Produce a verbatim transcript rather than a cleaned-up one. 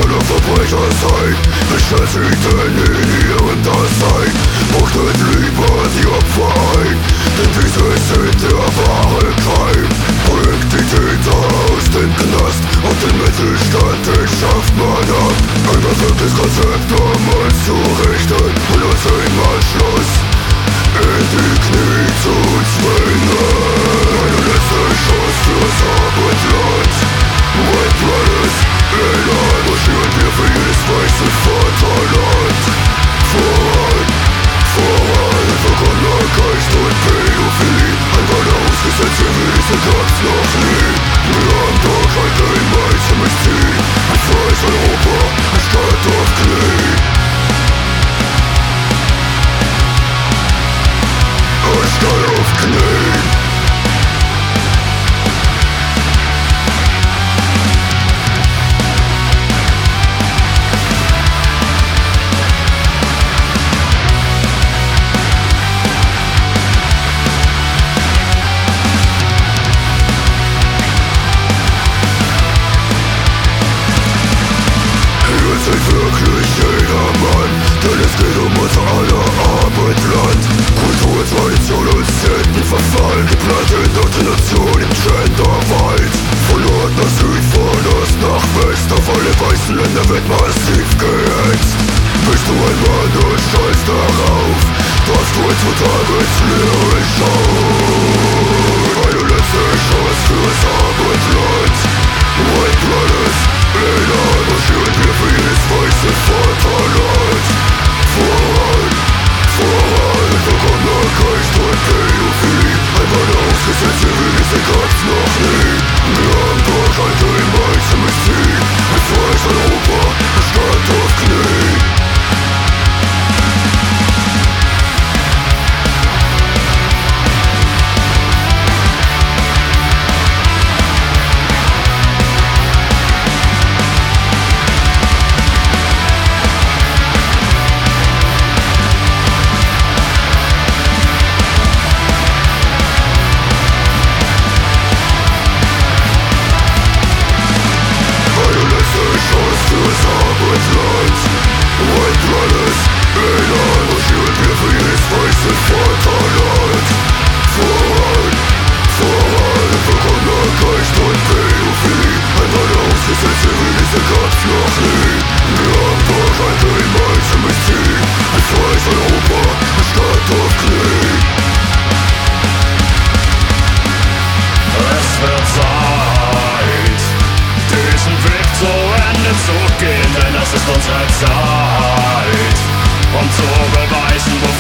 alle Verbrecher sein. Beschäftigt denn in ihrem Dasein, mochtet lieber die Opfer ein, denn diese sind der wahre Keim. Bringt die Täter aus dem Knast, auf den Mittelstand, den schafft man ab. Ein perfektes Konzept, um uns zu richten und uns einmal Schluss in die Knie zu zwingen. Eine letzte Chance fürs Abendland. White Brothers, Elan, marschieren wir für jedes weiße Vaterland. Voran, voran, verkommener Geist und Pädophilie. Ein Banner ausgesetzt, wie diese gab's noch nie. Wir haben doch ein gemeinsames Ziel. Ein freies Europa, statt auf Knie. Anstatt auf Knie. Wirklich jedermann, denn es geht um unser aller Abendland. Kultur, Tradition und Sitten verfallen, geplante Indoktrination im Genderwald. Von Nord nach Süd, von Ost nach West, auf alle weißen Länder wird massiv gehetzt. Bist du ein Mann und scheißt darauf, darfst du ins Tagesleere schauen. Eine letzte Chance fürs Abendland. White Brothers, Elan, marschieren wir für jedes weiße Vaterland. Voran, voran, verkommener Geist und Pädophilie. Ein Banner ausgesetzt, wie diese gab's noch nie. Wir haben doch ein gemeinsames Ziel. Ein freies Europa, statt auf Knie. White Brothers, Elan, marschieren wir für jedes weiße Vaterland. Voran, voran, verkommener Geist und Pädophilie. Ein Banner ausgesetzt, wie diese gab's noch nie. Wir haben doch ein gemeinsames Ziel. Ein freies Europa, statt auf Knie. Es wird Zeit, diesen Weg zu Ende zu gehen, denn das ist unsere Zeit, um zu beweisen, wo